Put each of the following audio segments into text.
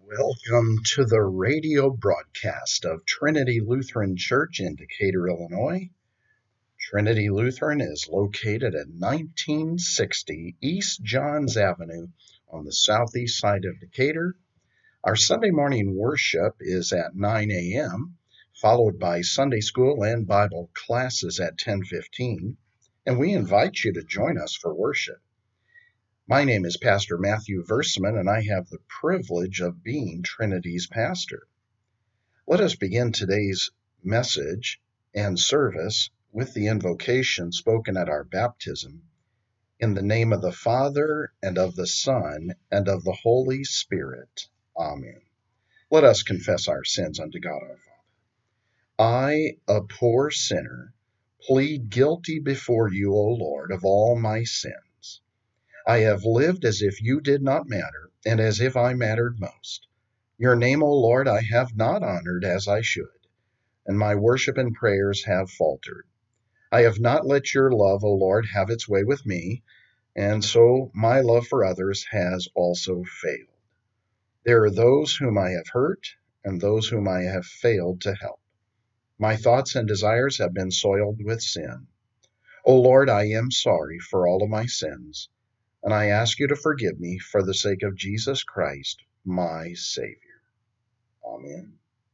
Welcome to the radio broadcast of Trinity Lutheran Church in Decatur, Illinois. Trinity Lutheran is located at 1960 East Johns Avenue on the southeast side of Decatur. Our Sunday morning worship is at 9 a.m., followed by Sunday school and Bible classes at 10:15, and we invite you to join us for worship. My name is Pastor Matthew Versman, and I have the privilege of being Trinity's pastor. Let us begin today's message and service with the invocation spoken at our baptism. In the name of the Father, and of the Son, and of the Holy Spirit. Amen. Let us confess our sins unto God our Father. I, a poor sinner, plead guilty before you, O Lord, of all my sins. I have lived as if you did not matter, and as if I mattered most. Your name, O Lord, I have not honored as I should, and my worship and prayers have faltered. I have not let your love, O Lord, have its way with me, and so my love for others has also failed. There are those whom I have hurt, and those whom I have failed to help. My thoughts and desires have been soiled with sin. O Lord, I am sorry for all of my sins, and I ask you to forgive me for the sake of Jesus Christ, my Savior. Amen.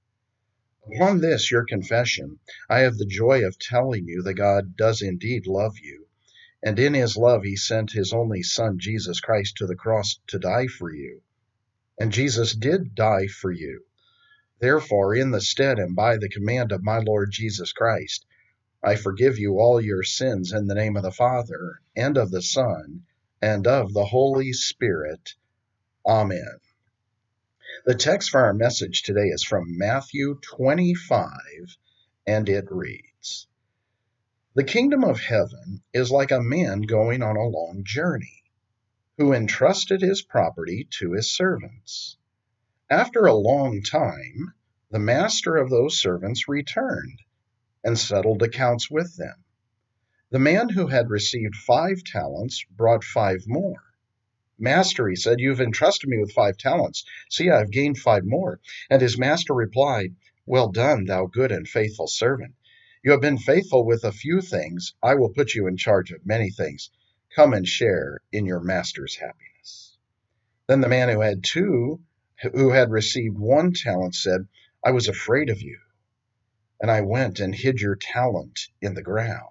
Upon this, your confession, I have the joy of telling you that God does indeed love you, and in his love he sent his only Son, Jesus Christ, to the cross to die for you. And Jesus did die for you. Therefore, in the stead and by the command of my Lord Jesus Christ, I forgive you all your sins in the name of the Father, and of the Son, and of the Holy Spirit. Amen. The text for our message today is from Matthew 25, and it reads, The kingdom of heaven is like a man going on a long journey, who entrusted his property to his servants. After a long time, the master of those servants returned and settled accounts with them. The man who had received 5 talents brought 5 more. Master, he said, you've entrusted me with 5 talents. See, I've gained 5 more. And his master replied, Well done, thou good and faithful servant. You have been faithful with a few things. I will put you in charge of many things. Come and share in your master's happiness. Then the man who had received 1 talent said, I was afraid of you, and I went and hid your talent in the ground.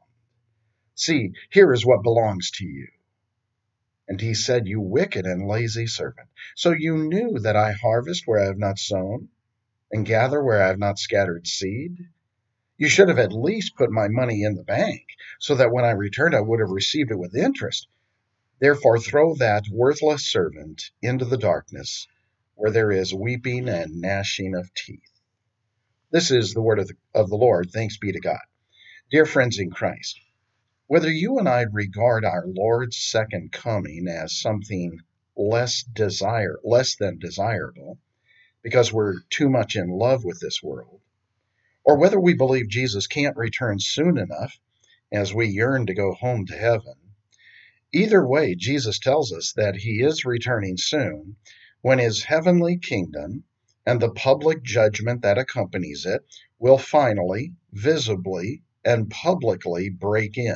See, here is what belongs to you. And he said, You wicked and lazy servant. So you knew that I harvest where I have not sown, and gather where I have not scattered seed? You should have at least put my money in the bank, so that when I returned I would have received it with interest. Therefore throw that worthless servant into the darkness, where there is weeping and gnashing of teeth. This is the word of the Lord. Thanks be to God. Dear friends in Christ, whether you and I regard our Lord's second coming as something less than desirable, because we're too much in love with this world, or whether we believe Jesus can't return soon enough as we yearn to go home to heaven, either way, Jesus tells us that he is returning soon, when his heavenly kingdom and the public judgment that accompanies it will finally, visibly, and publicly break in.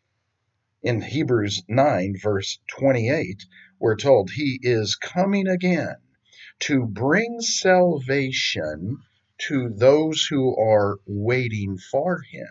In Hebrews 9, verse 28, we're told he is coming again to bring salvation to those who are waiting for him.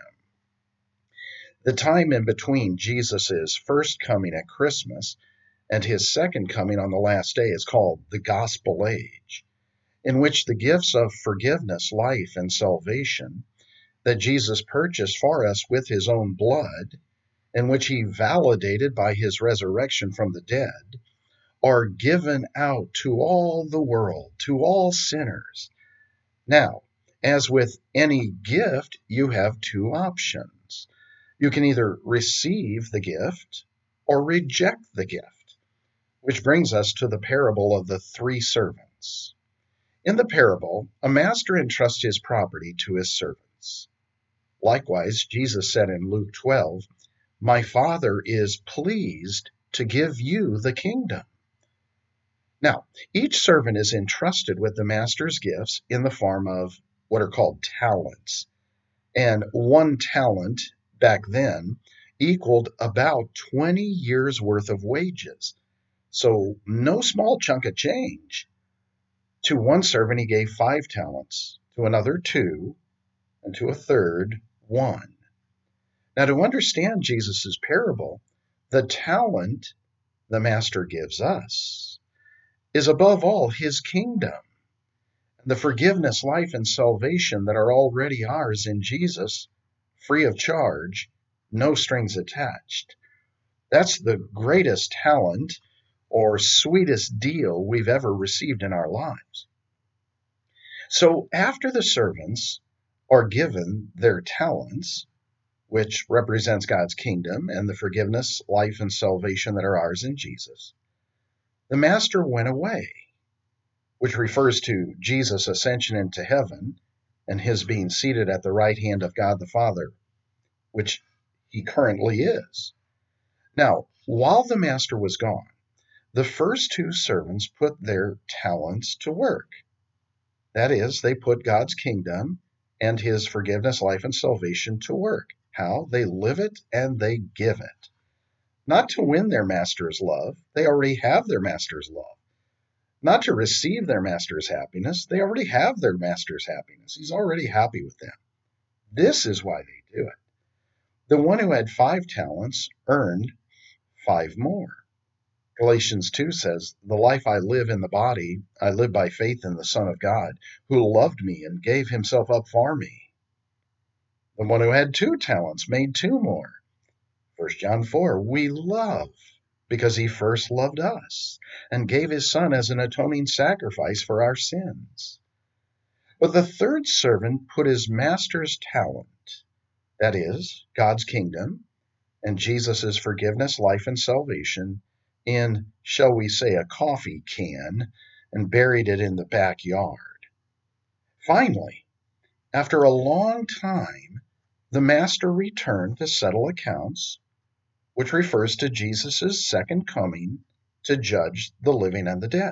The time in between Jesus' first coming at Christmas and his second coming on the last day is called the Gospel Age, in which the gifts of forgiveness, life, and salvation that Jesus purchased for us with his own blood, in which he validated by his resurrection from the dead, are given out to all the world, to all sinners. Now, as with any gift, you have 2 options. You can either receive the gift or reject the gift, which brings us to the parable of the 3 servants. In the parable, a master entrusts his property to his servants. Likewise, Jesus said in Luke 12, My Father is pleased to give you the kingdom. Now, each servant is entrusted with the master's gifts in the form of what are called talents. And one talent back then equaled about 20 years worth of wages. So, no small chunk of change. To one servant, he gave 5 talents, to another, 2, and to a third, 1. Now, to understand Jesus' parable, the talent the master gives us is above all his kingdom, the forgiveness, life, and salvation that are already ours in Jesus, free of charge, no strings attached. That's the greatest talent or sweetest deal we've ever received in our lives. So after the servants are given their talents, which represents God's kingdom and the forgiveness, life, and salvation that are ours in Jesus, the master went away, which refers to Jesus' ascension into heaven and his being seated at the right hand of God the Father, which he currently is. Now, while the master was gone, the first 2 servants put their talents to work. That is, they put God's kingdom and his forgiveness, life, and salvation to work. How? They live it and they give it. Not to win their master's love, they already have their master's love. Not to receive their master's happiness, they already have their master's happiness. He's already happy with them. This is why they do it. The one who had 5 talents earned 5 more. Galatians 2 says, "The life I live in the body, I live by faith in the Son of God, who loved me and gave himself up for me." The one who had 2 talents made 2 more. 1 John 4, "We love because he first loved us and gave his Son as an atoning sacrifice for our sins." But the third servant put his master's talent, that is, God's kingdom and Jesus' forgiveness, life, and salvation, in, shall we say, a coffee can and buried it in the backyard. Finally, after a long time, the master returned to settle accounts, which refers to Jesus' second coming to judge the living and the dead.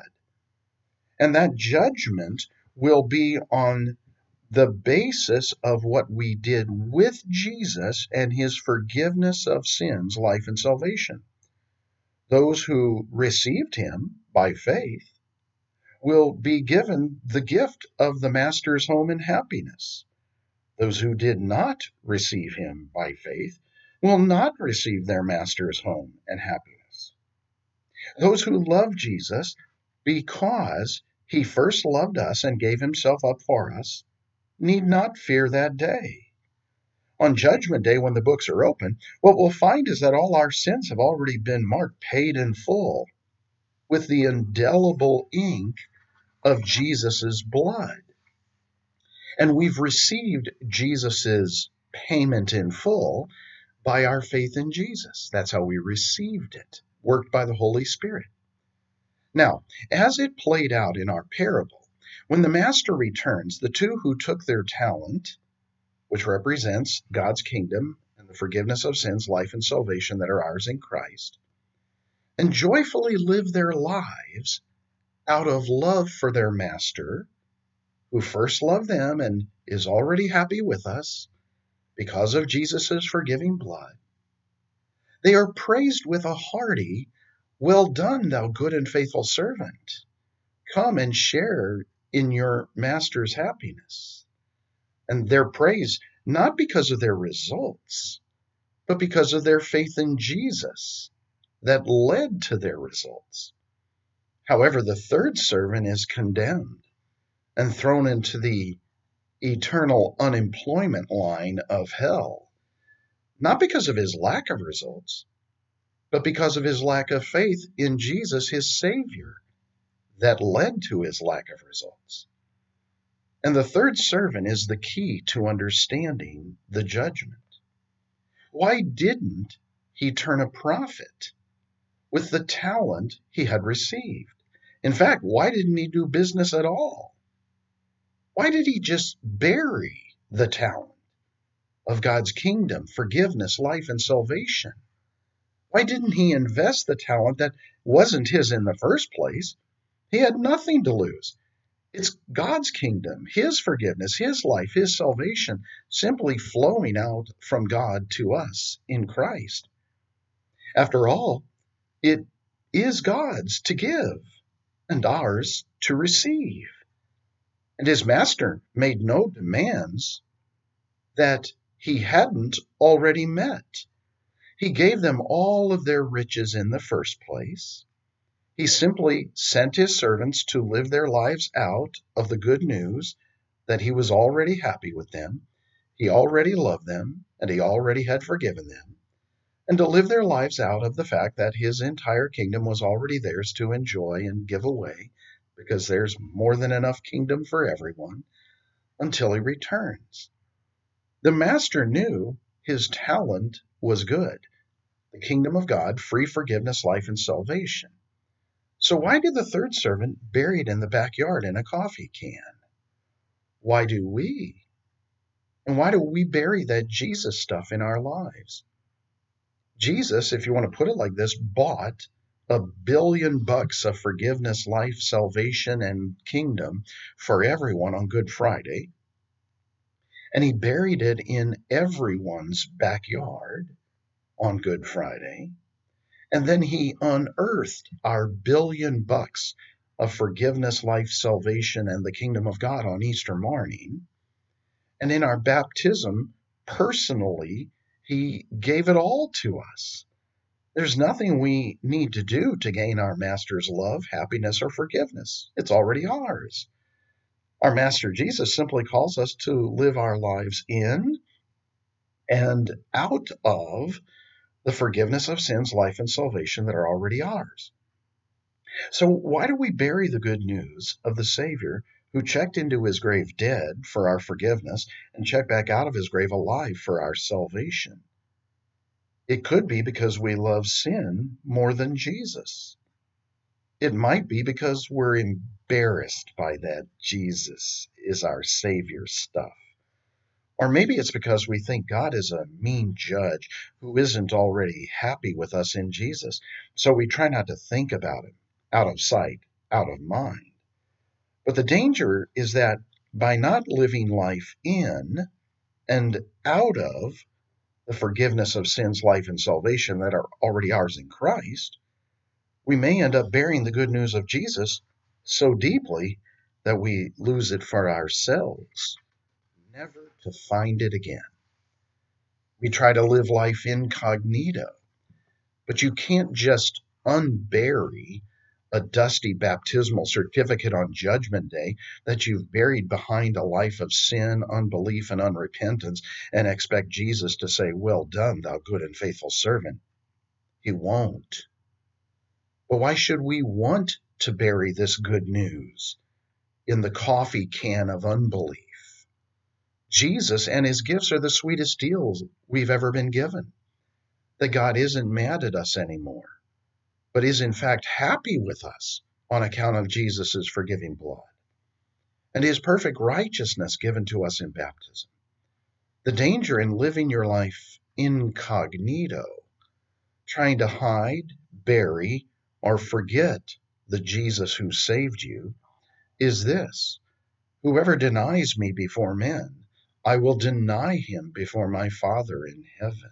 And that judgment will be on the basis of what we did with Jesus and his forgiveness of sins, life, and salvation. Those who received him by faith will be given the gift of the master's home and happiness. Those who did not receive him by faith will not receive their master's home and happiness. Those who love Jesus because he first loved us and gave himself up for us need not fear that day. On Judgment Day, when the books are open, what we'll find is that all our sins have already been marked, paid in full, with the indelible ink of Jesus' blood. And we've received Jesus' payment in full by our faith in Jesus. That's how we received it, worked by the Holy Spirit. Now, as it played out in our parable, when the master returns, the 2 who took their talent, which represents God's kingdom and the forgiveness of sins, life, and salvation that are ours in Christ, and joyfully live their lives out of love for their master, who first loved them and is already happy with us because of Jesus' forgiving blood. They are praised with a hearty, "Well done, thou good and faithful servant. Come and share in your master's happiness." And they're praised not because of their results, but because of their faith in Jesus that led to their results. However, the third servant is condemned and thrown into the eternal unemployment line of hell, not because of his lack of results, but because of his lack of faith in Jesus, his Savior, that led to his lack of results. And the third servant is the key to understanding the judgment. Why didn't he turn a profit with the talent he had received? In fact, why didn't he do business at all? Why did he just bury the talent of God's kingdom, forgiveness, life, and salvation? Why didn't he invest the talent that wasn't his in the first place He had nothing to lose. It's God's kingdom, His forgiveness, His life, His salvation, simply flowing out from God to us in Christ. After all, it is God's to give and ours to receive. And His Master made no demands that He hadn't already met. He gave them all of their riches in the first place. He simply sent His servants to live their lives out of the good news that He was already happy with them, He already loved them, and He already had forgiven them, and to live their lives out of the fact that His entire kingdom was already theirs to enjoy and give away, because there's more than enough kingdom for everyone until He returns. The Master knew His talent was good, the kingdom of God, free forgiveness, life, and salvation. So why did the third servant bury it in the backyard in a coffee can? Why do we? And why do we bury that Jesus stuff in our lives? Jesus, if you want to put it like this, bought $1 billion of forgiveness, life, salvation, and kingdom for everyone on Good Friday. And He buried it in everyone's backyard on Good Friday. And then He unearthed our $1 billion of forgiveness, life, salvation, and the kingdom of God on Easter morning. And in our baptism, personally, He gave it all to us. There's nothing we need to do to gain our Master's love, happiness, or forgiveness. It's already ours. Our Master Jesus simply calls us to live our lives in and out of the forgiveness of sins, life, and salvation that are already ours. So why do we bury the good news of the Savior who checked into His grave dead for our forgiveness and checked back out of His grave alive for our salvation? It could be because we love sin more than Jesus. It might be because we're embarrassed by that Jesus is our Savior stuff. Or maybe it's because we think God is a mean judge who isn't already happy with us in Jesus. So we try not to think about Him, out of sight, out of mind. But the danger is that by not living life in and out of the forgiveness of sins, life, and salvation that are already ours in Christ, we may end up burying the good news of Jesus so deeply that we lose it for ourselves, never to find it again. We try to live life incognito, but you can't just unbury a dusty baptismal certificate on Judgment Day that you've buried behind a life of sin, unbelief, and unrepentance and expect Jesus to say, "Well done, thou good and faithful servant." He won't. But why should we want to bury this good news in the coffee can of unbelief? Jesus and His gifts are the sweetest deals we've ever been given. That God isn't mad at us anymore, but is in fact happy with us on account of Jesus' forgiving blood and His perfect righteousness given to us in baptism. The danger in living your life incognito, trying to hide, bury, or forget the Jesus who saved you, is this: whoever denies me before men, I will deny him before my Father in heaven.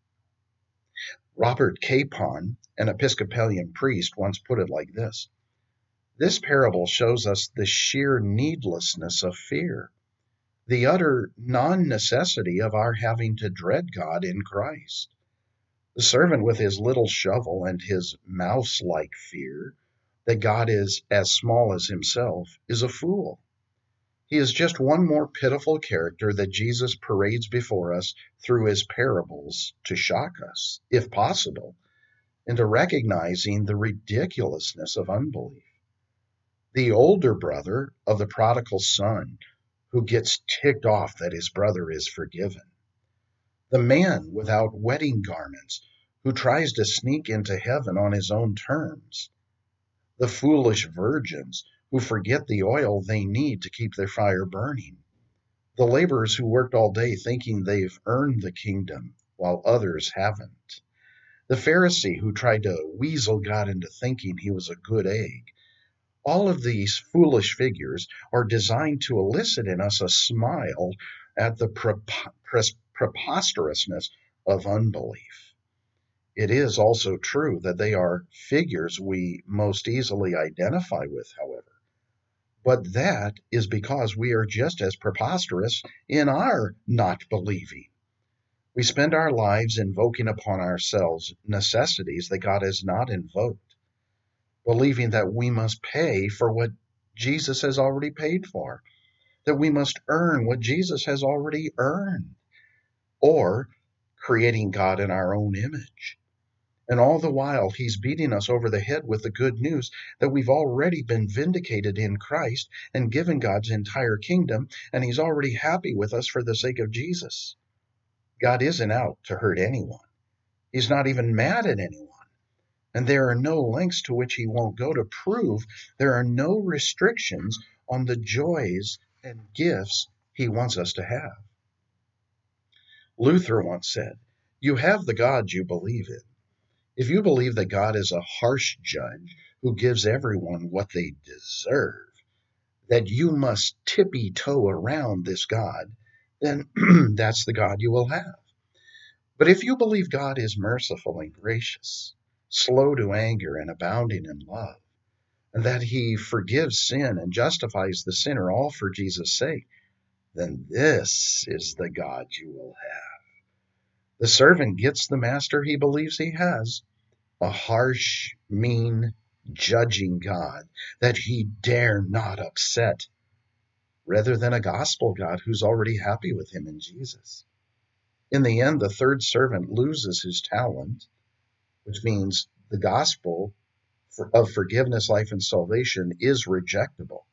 Robert Capon, an Episcopalian priest, once put it like this: this parable shows us the sheer needlessness of fear, the utter non-necessity of our having to dread God in Christ. The servant with his little shovel and his mouse-like fear that God is as small as himself is a fool. He is just one more pitiful character that Jesus parades before us through His parables to shock us, if possible, into recognizing the ridiculousness of unbelief. The older brother of the prodigal son who gets ticked off that his brother is forgiven. The man without wedding garments who tries to sneak into heaven on his own terms. The foolish virgins who forget the oil they need to keep their fire burning. The laborers who worked all day thinking they've earned the kingdom while others haven't. The Pharisee who tried to weasel God into thinking he was a good egg, All of these foolish figures are designed to elicit in us a smile at the preposterousness of unbelief. It is also true that they are figures we most easily identify with, however. But that is because we are just as preposterous in our not believing. We spend our lives invoking upon ourselves necessities that God has not invoked, believing that we must pay for what Jesus has already paid for, that we must earn what Jesus has already earned, or creating God in our own image. And all the while, he's beating us over the head with the good news that we've already been vindicated in Christ and given God's entire kingdom, and he's already happy with us for the sake of Jesus. God isn't out to hurt anyone. He's not even mad at anyone. And there are no lengths to which he won't go to prove there are no restrictions on the joys and gifts he wants us to have. Luther once said, "You have the God you believe in. If you believe that God is a harsh judge who gives everyone what they deserve, that you must tippy-toe around this God, then that's the God you will have. But if you believe God is merciful and gracious, slow to anger and abounding in love, and that he forgives sin and justifies the sinner all for Jesus' sake, then this is the God you will have. The servant gets the master he believes he has, a harsh, mean, judging God that he dare not upset, rather than a gospel God who's already happy with him in Jesus. In the end, the third servant loses his talent, which means the gospel of forgiveness, life, and salvation is rejectable.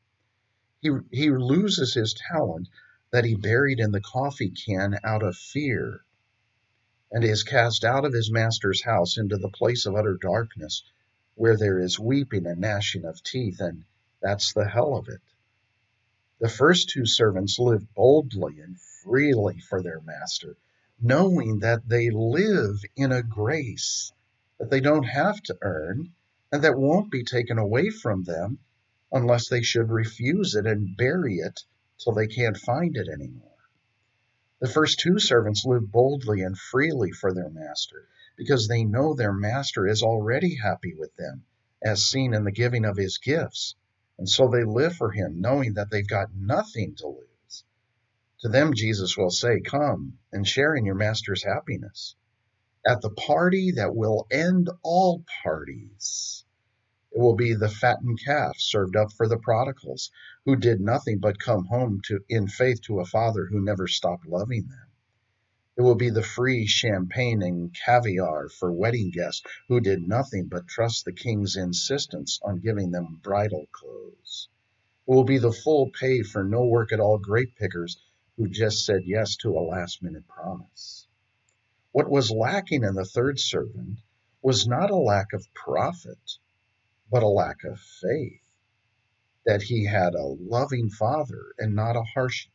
He loses his talent that he buried in the coffee can out of fear, and is cast out of his master's house into the place of utter darkness, where there is weeping and gnashing of teeth, and that's the hell of it. The first two servants live boldly and freely for their master, knowing that they live in a grace that they don't have to earn and that won't be taken away from them unless they should refuse it and bury it till they can't find it anymore. The first two servants live boldly and freely for their master because they know their master is already happy with them, as seen in the giving of his gifts. And so they live for him, knowing that they've got nothing to lose. To them, Jesus will say, "Come and share in your master's happiness at the party that will end all parties." It will be the fattened calf served up for the prodigals who did nothing but come home in faith to a father who never stopped loving them. It will be the free champagne and caviar for wedding guests who did nothing but trust the king's insistence on giving them bridal clothes. It will be the full pay for no work at all grape pickers who just said yes to a last-minute promise. What was lacking in the third servant was not a lack of profit, but a lack of faith, that he had a loving father and not a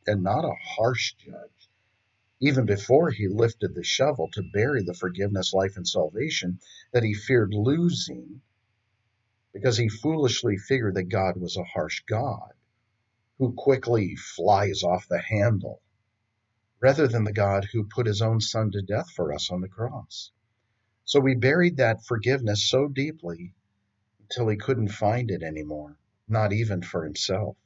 harsh judge. Even before he lifted the shovel to bury the forgiveness, life, and salvation that he feared losing, because he foolishly figured that God was a harsh God who quickly flies off the handle, rather than the God who put his own son to death for us on the cross. So he buried that forgiveness so deeply until he couldn't find it anymore, not even for himself.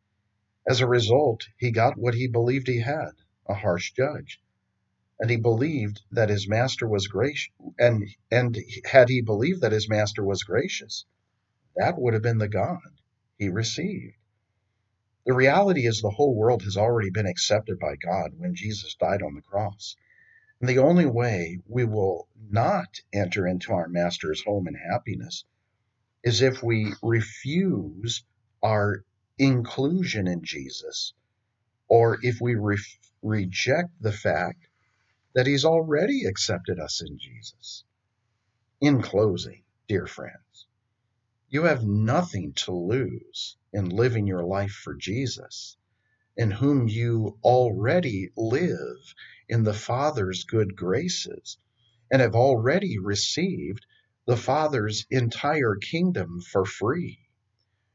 As a result, he got what he believed he had, a harsh judge. And he believed that his master was gracious, and had he believed that his master was gracious, that would have been the God he received. The reality is the whole world has already been accepted by God when Jesus died on the cross. And the only way we will not enter into our master's home and happiness is if we refuse our inclusion in Jesus, or if we reject the fact that he's already accepted us in Jesus. In closing, dear friends, you have nothing to lose in living your life for Jesus, in whom you already live in the Father's good graces and have already received the Father's entire kingdom for free.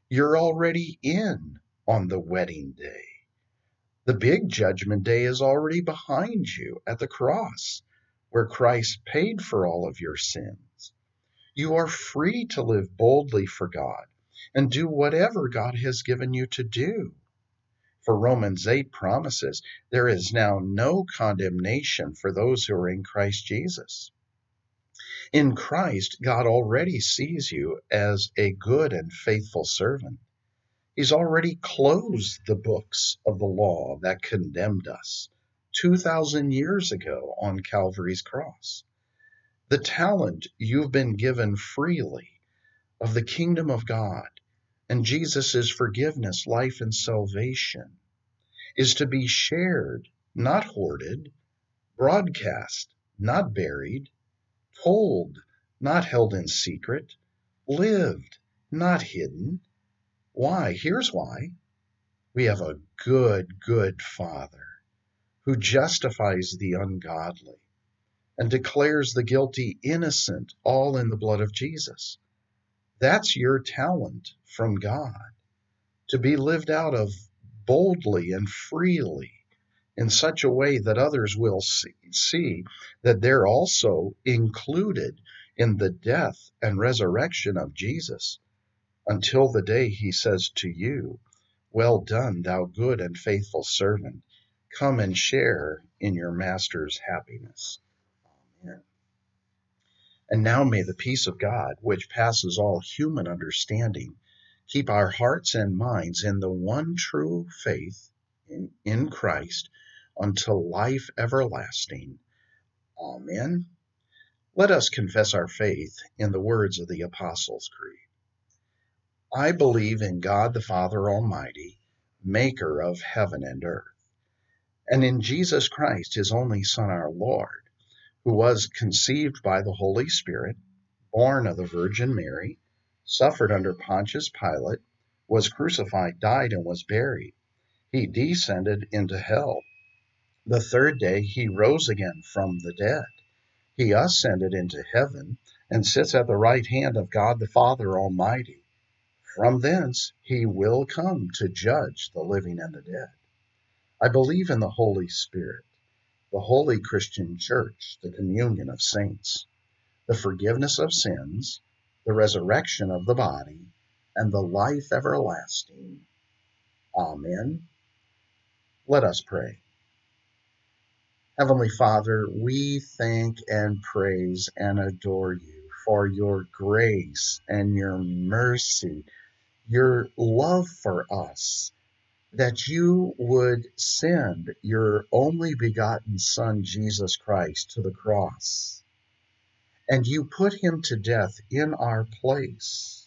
You're already in on the wedding day. The big judgment day is already behind you at the cross, where Christ paid for all of your sins. You are free to live boldly for God and do whatever God has given you to do. For Romans 8 promises, there is now no condemnation for those who are in Christ Jesus. In Christ, God already sees you as a good and faithful servant. He's already closed the books of the law that condemned us 2,000 years ago on Calvary's cross. The talent you've been given freely of the kingdom of God and Jesus' forgiveness, life, and salvation is to be shared, not hoarded, broadcast, not buried, told, not held in secret, lived, not hidden. Why? Here's why. We have a good Father who justifies the ungodly and declares the guilty innocent, all in the blood of Jesus. That's your talent from God, to be lived out of boldly and freely in such a way that others will see that they're also included in the death and resurrection of Jesus until the day he says to you, "Well done, thou good and faithful servant. Come and share in your master's happiness." Amen. And now may the peace of God, which passes all human understanding, keep our hearts and minds in the one true faith in Christ until life everlasting. Amen. Let us confess our faith in the words of the Apostles' Creed. I believe in God the Father Almighty, maker of heaven and earth, and in Jesus Christ, his only Son, our Lord, who was conceived by the Holy Spirit, born of the Virgin Mary, suffered under Pontius Pilate, was crucified, died, and was buried. He descended into hell. The third day he rose again from the dead. He ascended into heaven and sits at the right hand of God the Father Almighty. From thence he will come to judge the living and the dead. I believe in the Holy Spirit, the holy Christian church, the communion of saints, the forgiveness of sins, the resurrection of the body, and the life everlasting. Amen. Let us pray. Heavenly Father, we thank and praise and adore you for your grace and your mercy, your love for us, that you would send your only begotten Son, Jesus Christ, to the cross, and you put him to death in our place.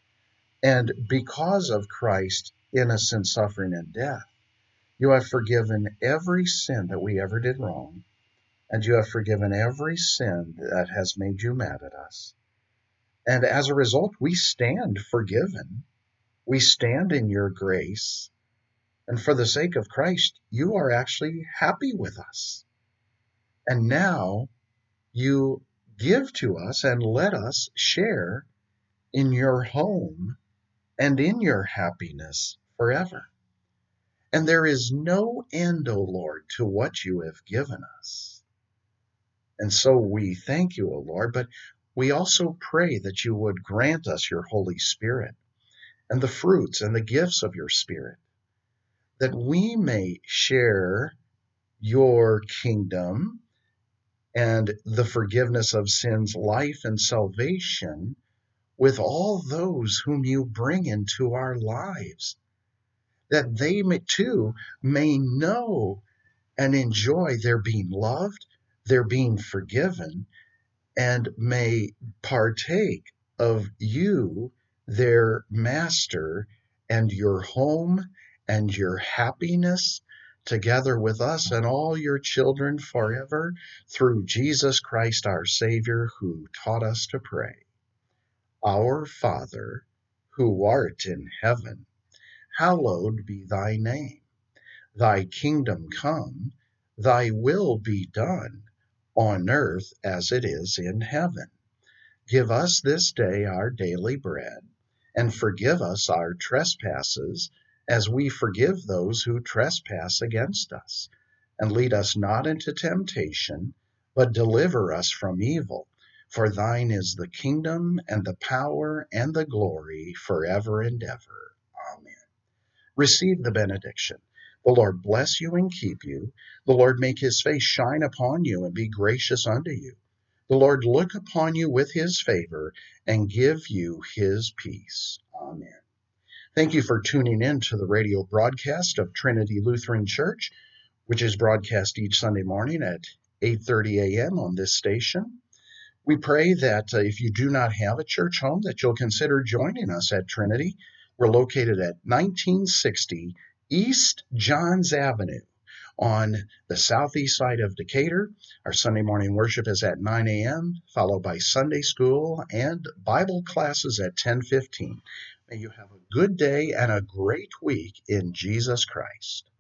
And because of Christ's innocent suffering and death, you have forgiven every sin that we ever did wrong, and you have forgiven every sin that has made you mad at us. And as a result, we stand forgiven. We stand in your grace. And for the sake of Christ, you are actually happy with us. And now you give to us and let us share in your home and in your happiness forever. And there is no end, O Lord, to what you have given us. And so we thank you, O Lord, but we also pray that you would grant us your Holy Spirit and the fruits and the gifts of your Spirit, that we may share your kingdom and the forgiveness of sins, life, and salvation with all those whom you bring into our lives, that they too may know and enjoy their being loved, their being forgiven, and may partake of you, their master, and your home and your happiness together with us and all your children forever through Jesus Christ our Savior, who taught us to pray. Our Father, who art in heaven, hallowed be thy name. Thy kingdom come, thy will be done, on earth as it is in heaven. Give us this day our daily bread, and forgive us our trespasses, as we forgive those who trespass against us. And lead us not into temptation, but deliver us from evil. For thine is the kingdom, and the power, and the glory, forever and ever. Amen. Receive the benediction. The Lord bless you and keep you. The Lord make his face shine upon you and be gracious unto you. The Lord look upon you with his favor and give you his peace. Amen. Thank you for tuning in to the radio broadcast of Trinity Lutheran Church, which is broadcast each Sunday morning at 8:30 a.m. on this station. We pray that if you do not have a church home, that you'll consider joining us at Trinity. We're located at 1960 East Johns Avenue on the southeast side of Decatur. Our Sunday morning worship is at 9 a.m., followed by Sunday school and Bible classes at 10:15. May you have a good day and a great week in Jesus Christ.